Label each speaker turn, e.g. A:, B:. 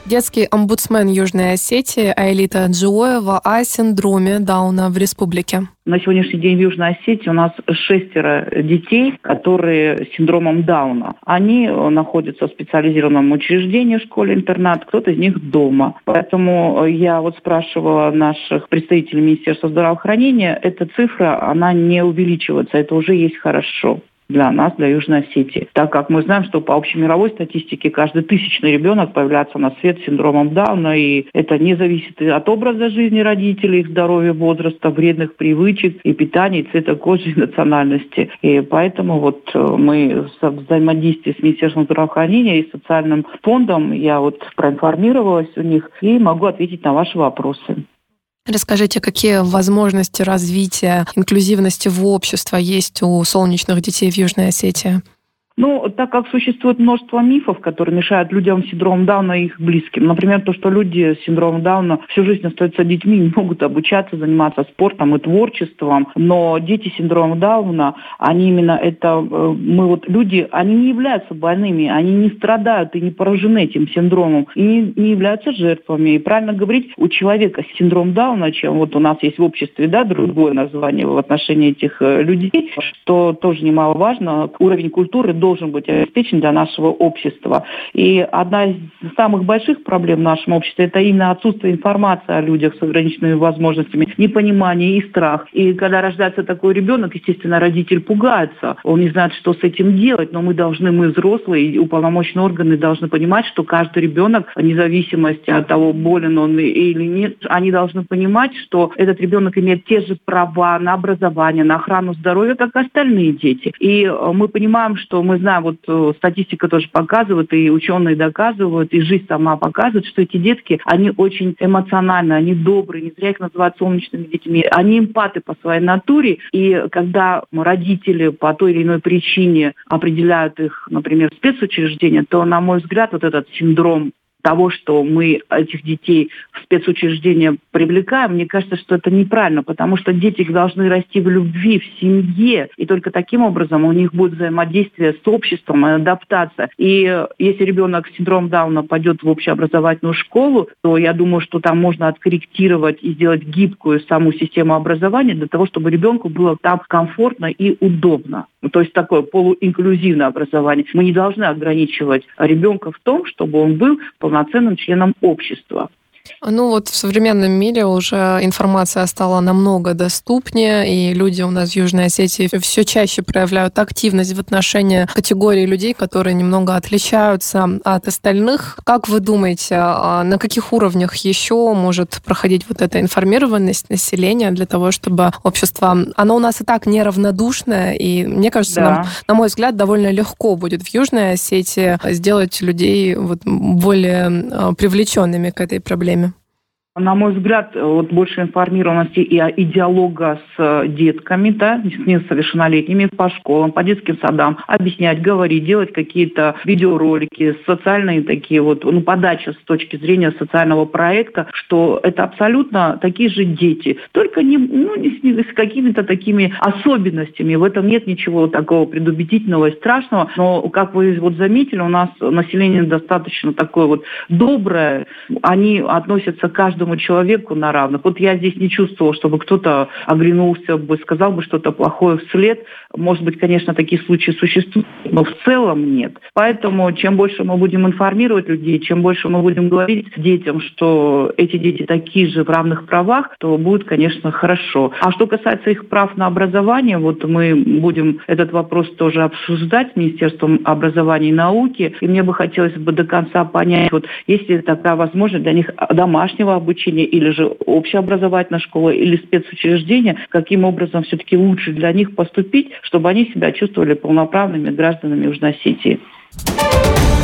A: Детский омбудсмен Южной Осетии Аэлита Джиоева о синдроме Дауна в республике.
B: На сегодняшний день в Южной Осетии у нас 6 детей, которые с синдромом Дауна. Они находятся в специализированном учреждении, в школе-интернат, кто-то из них дома. Поэтому я спрашивала наших представителей Министерства здравоохранения, эта цифра, она не увеличивается, это уже есть хорошо для нас, для Южной Осетии. Так как мы знаем, что по общемировой статистике каждый 1000-й ребенок появляется на свет с синдромом Дауна, и это не зависит от образа жизни родителей, их здоровья, возраста, вредных привычек и питания, и цвета кожи, и национальности. И поэтому мы в взаимодействии с Министерством здравоохранения и социальным фондом, я проинформировалась у них и могу ответить на ваши вопросы.
A: Расскажите, какие возможности развития инклюзивности в обществе есть у солнечных детей в Южной Осетии?
B: Так как существует множество мифов, которые мешают людям с синдромом Дауна и их близким. Например, то, что люди с синдромом Дауна всю жизнь остаются детьми, не могут обучаться, заниматься спортом и творчеством. Но дети с синдромом Дауна, они именно люди, они не являются больными, они не страдают и не поражены этим синдромом, и не являются жертвами. И правильно говорить, у человека с синдромом Дауна, чем у нас есть в обществе, другое название в отношении этих людей, что тоже немаловажно, уровень культуры должен быть обеспечен для нашего общества. И одна из самых больших проблем в нашем обществе – это именно отсутствие информации о людях с ограниченными возможностями, непонимание и страх. И когда рождается такой ребенок, естественно, родитель пугается, он не знает, что с этим делать, но мы взрослые, и уполномоченные органы должны понимать, что каждый ребенок, вне зависимости от того, болен он или нет, они должны понимать, что этот ребенок имеет те же права на образование, на охрану здоровья, как и остальные дети. И мы понимаем, что мы знаем, статистика тоже показывает, и ученые доказывают, и жизнь сама показывает, что эти детки, они очень эмоциональны, они добрые, не зря их называют солнечными детьми. Они эмпаты по своей натуре, и когда родители по той или иной причине определяют их, например, в спецучреждение, то, на мой взгляд, этот синдром того, что мы этих детей в спецучреждения привлекаем, мне кажется, что это неправильно, потому что дети должны расти в любви, в семье, и только таким образом у них будет взаимодействие с обществом, адаптация. И если ребенок с синдромом Дауна пойдет в общеобразовательную школу, то я думаю, что там можно откорректировать и сделать гибкую саму систему образования для того, чтобы ребенку было там комфортно и удобно. То есть такое полуинклюзивное образование. Мы не должны ограничивать ребенка в том, чтобы он был полноценным членом общества.
A: В современном мире уже информация стала намного доступнее, и люди у нас в Южной Осетии все чаще проявляют активность в отношении категории людей, которые немного отличаются от остальных. Как вы думаете, на каких уровнях еще может проходить эта информированность населения для того, чтобы общество... Оно у нас и так неравнодушное, и мне кажется, нам, на мой взгляд, довольно легко будет в Южной Осетии сделать людей более привлеченными к этой проблеме.
B: На мой взгляд, больше информированности и диалога с детками, с несовершеннолетними по школам, по детским садам, объяснять, говорить, делать какие-то видеоролики, социальные такие подача с точки зрения социального проекта, что это абсолютно такие же дети, только не с какими-то такими особенностями. В этом нет ничего такого предубедительного и страшного. Но, как вы заметили, у нас население достаточно такое доброе, они относятся к каждому человеку на равных. Я здесь не чувствовала, чтобы кто-то оглянулся бы, сказал бы что-то плохое вслед. Может быть, конечно, такие случаи существуют, но в целом нет. Поэтому чем больше мы будем информировать людей, чем больше мы будем говорить детям, что эти дети такие же в равных правах, то будет, конечно, хорошо. А что касается их прав на образование, мы будем этот вопрос тоже обсуждать с Министерством образования и науки. И мне бы хотелось до конца понять, есть ли такая возможность для них домашнего обучения или же общеобразовательная школа или спецучреждение, каким образом все-таки лучше для них поступить, чтобы они себя чувствовали полноправными гражданами Южной Осетии.